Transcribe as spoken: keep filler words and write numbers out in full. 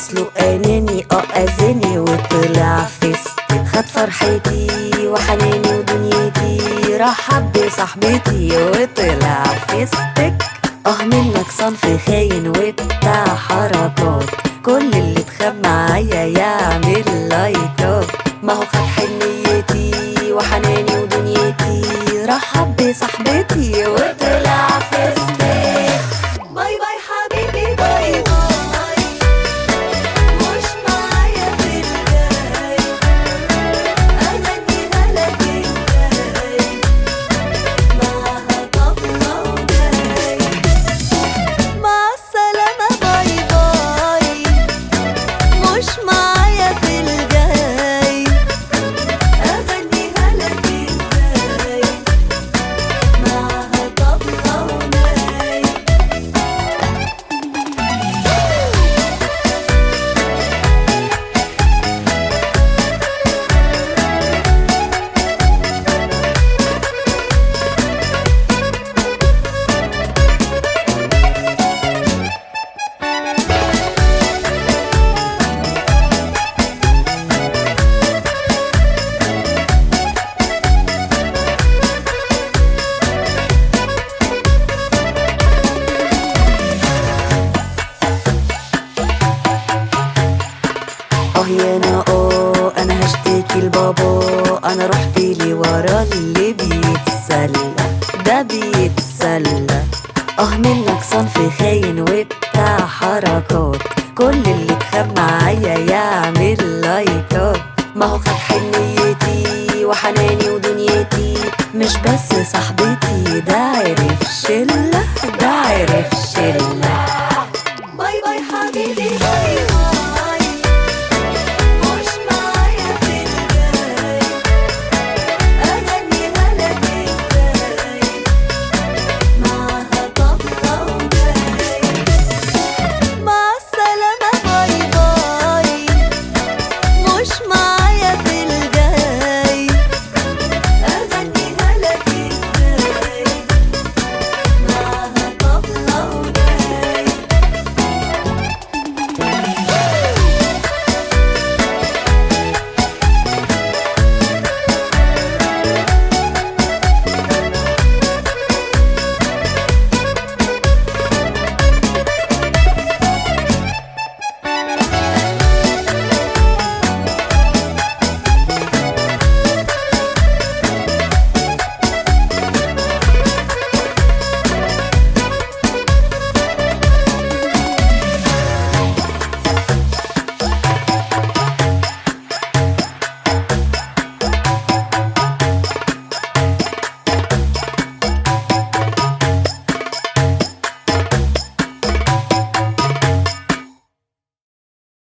اصله اناني اه اذاني وطلع فيس، خد فرحتي وحناني ودنيتي، راح حب صاحبتي وطلع فيستك. اه منك صنف خاين وبتاع حركات، كل اللي اتخاب معايا يعمل لايكات. ما هو خد حنيتي وحناني ودنيتي، راح حب صاحبتي وطلع فيستك. باي باي حبيبي باي باي، مش معايا في الجاي، اغنيها لك ازاي معاها طبلة وجاي. مع السلامة باي باي، مش معايا في الجاي، اغنيها لك ازاي معاها طبلة وجاي. اه يا انا اه انا هشتكي لبابا، انا رحت لي ورا اللي بيتسلى ده بيتسلى. اه منك صنف خاين وبتاع حركات، كل اللي اتخاب معايا يعمل لايكات. ما هو خد حنيتي وحناني ودنيتي، مش بس صاحبتي، ده عرف شلة ده عرف شلة.